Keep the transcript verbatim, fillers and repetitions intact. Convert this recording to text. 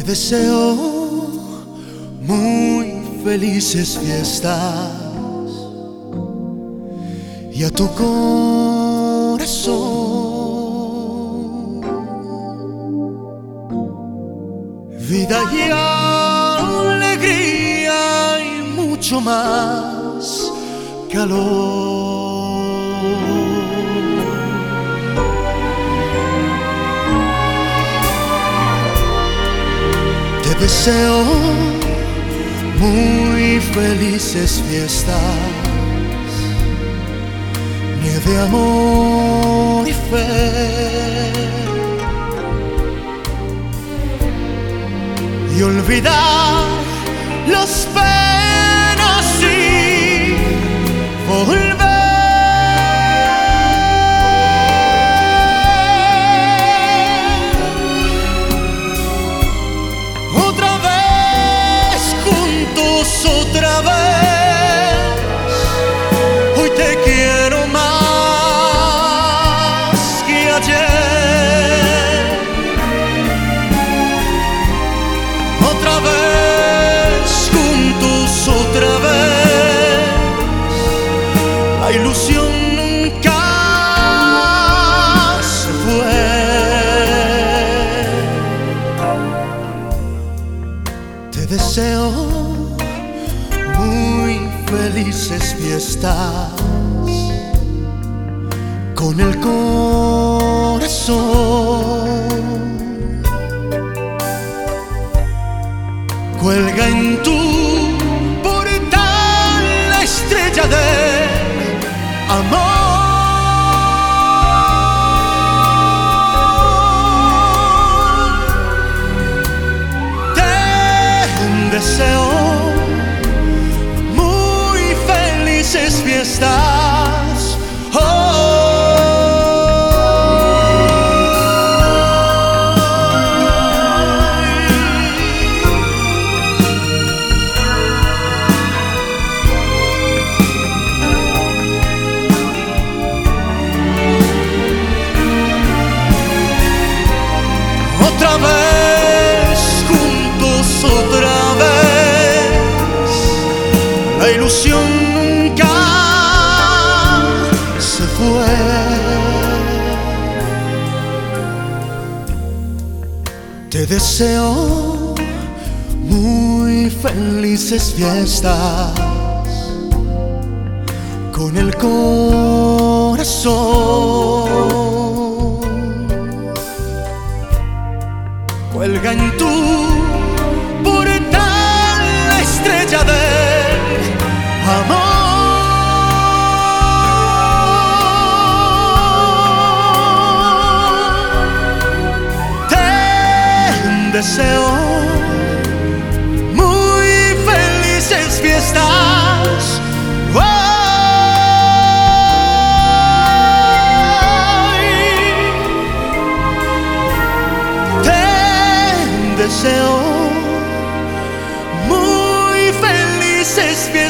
Te deseo muy felices fiestas y a tu corazón vida y alegría y mucho más calor. Te deseo muy felices fiestas, nieve, amor y fe, y olvidar las penas y volver otra vez juntos, otra vez. Hoy te quiero más que ayer. Otra vez juntos, otra vez. La ilusión nunca se fue. Te deseo muy felices fiestas con el corazón. Cuelga en tu portal la estrella del amor. Te deseo muy felices fiestas. Oh, otra vez juntos, otra vez. La ilusión nunca se fue. Te deseo muy felices fiestas con el corazón. Cuelga en tu portal la estrella del amor. Te deseo muy felices fiestas. Deseo muy felices fiestas.